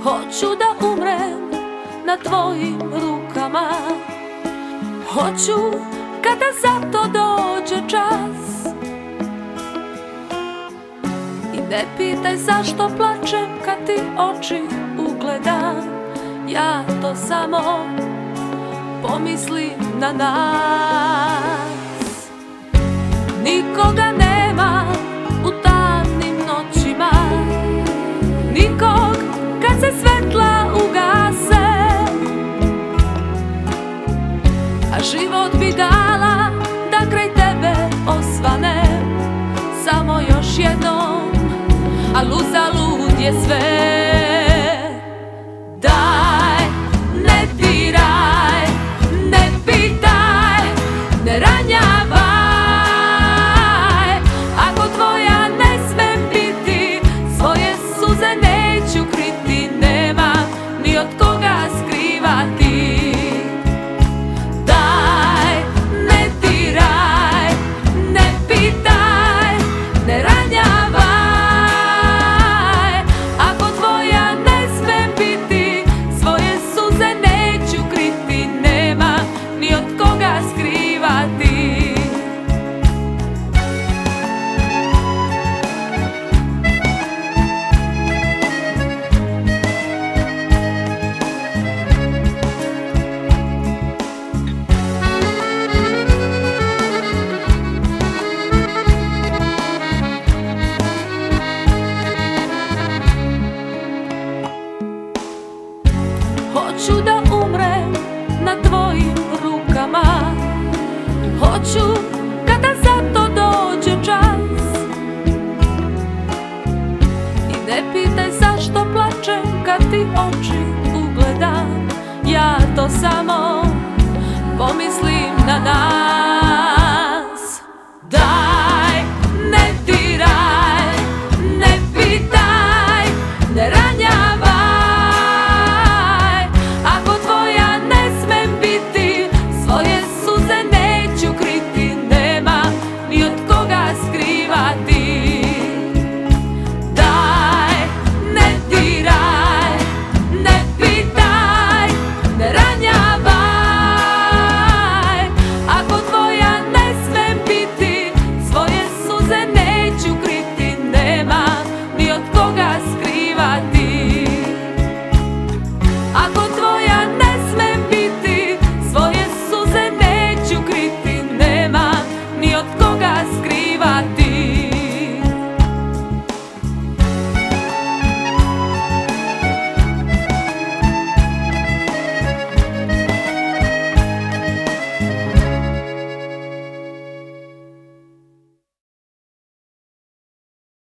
Hoću da umrem na tvojim rukama, hoću kada za to dođe čas. I ne pitaj zašto plačem kad ti oči ugledam, ja to samo pomislim na nas. Nikoga nema u tamnim noćima, nikog kad se svetla ugase, a život bi dala da kraj tebe osvanem samo još jednom, al uzalud je sve.